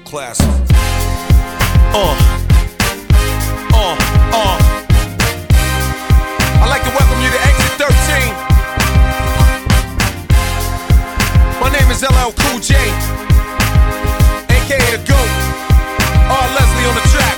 Classic. I'd like to welcome you to Exit 13. My name is LL Cool J, aka The GOAT. R. Leslie on the track.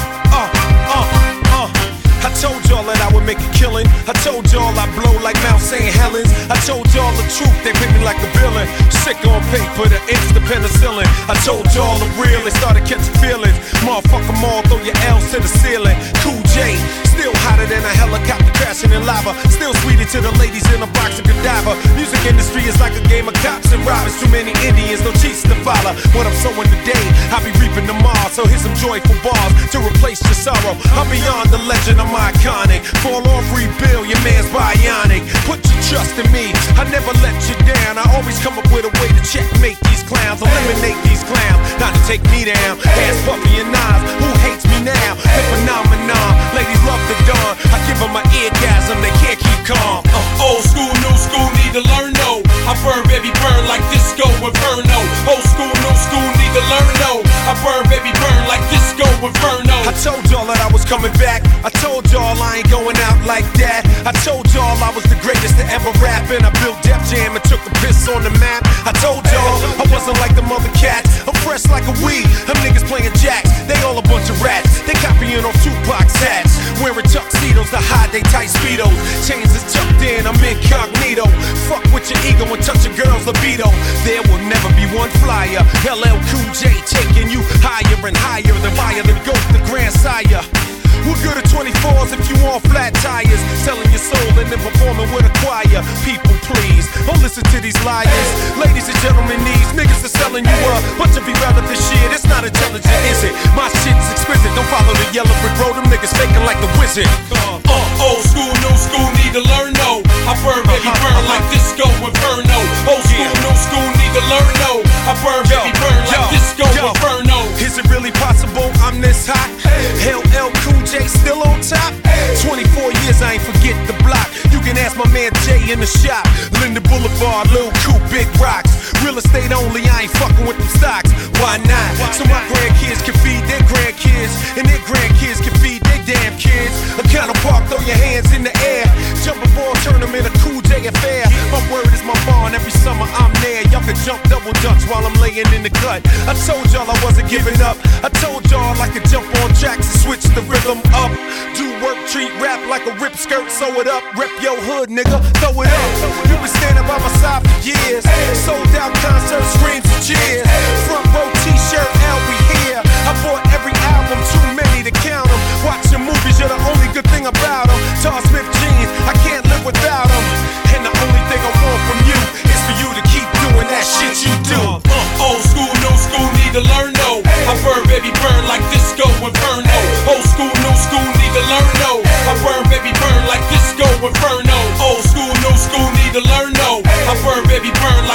I told y'all that I would make a killing. I told y'all I blow like Mount St. Helens. I told y'all the truth, they pay me like a villain. Sick on paper, the instant penicillin. I told y'all the real, they started catching feelings. Motherfuck 'em all, throw your L's to the ceiling. Cool J, still hotter than a helicopter crashing in lava. Still sweeter to the ladies in a box of cadaver. Music industry is like a game of cops and robbers. Too many Indians, no cheats to follow. What I'm sowing today, I'll be reaping tomorrow. So here's some joyful bars to replace your sorrow. I'm beyond the legend, I'm iconic. Fall off, rebuild, your man's bionic. Put your trust in me, I never let you down. I always come up with a way to checkmate these clowns. Eliminate these clowns, not to take me down. Ass Puffy and Nas, who hates me now? The phenomenon, ladies love the dawn. I give them an eargasm, they can't keep calm. Old school, new school, need to learn no. I burn, baby, burn like disco inferno. Old school, new school, need to learn no. I burn, baby, burn like disco inferno. I told y'all that I was coming back. I told y'all I ain't going out like that. I told y'all I was the greatest to ever rap, and I built Def Jam and took the piss on the map. I told y'all I wasn't like the mother cats. I'm fresh like a weed. Them niggas playing jacks. They all a bunch of rats. They copying off Tupac's hats. Wearing tuxedos to hide they tight speedos. Chains is tucked in, I'm incognito. Fuck with your ego and touch a girl's libido. There will never be one flyer. LL Cool J taking you higher and higher. The fire, the GOAT, the grand sire. We're good at 24s if you want flat tires. Selling your soul and then performing with a choir. People, please, don't listen to these liars. Ladies and gentlemen, these niggas are selling you a bunch of irrelevant shit. It's not intelligent, is it? My shit's exquisite. Don't follow the yellow brick road. Them niggas faking like the wizard. Old school, new school, need to learn no. I burn, baby, burn like disco inferno. Old school, new school, need to learn no. I burn, baby, burn like disco inferno. Is it really possible I'm this hot? LL Cool J still on top? 24 years, I ain't forget the block. You can ask my man Jay in the shop. Linda Boulevard, Lil Coop, Big Rocks. Real estate only, I ain't fucking with them stocks. Why not? So my grandkids can feed their grandkids, and their grandkids can feed their damn kids. A counter park, throw your hands in the air. Jump a ball, turn them in a Cool J affair. My word is my bond, every summer I'm there. Y'all can jump double dutch while I'm laying in the cut. I told y'all I wasn't giving up. I told y'all I could jump on tracks and switch the rhythm up. Do work, treat rap like a rip skirt, sew it up. Rep your hood, nigga, throw it up. You been standing by my side for years. Sold out concert, screams and cheers. Front row t-shirt, L, we here. I bought every album, too many to count them. Watching movies, you're the only good thing about them. Tar Smith jeans, I can't live without them. And the only thing I want from you is for you to keep doing that shit you do. Old school, new school, need to learn no. I burn, baby, burn like disco inferno. Old school, new school, need to learn no. I burn, baby, burn like disco inferno. Old school, new school, need to learn no. I burn, baby, burn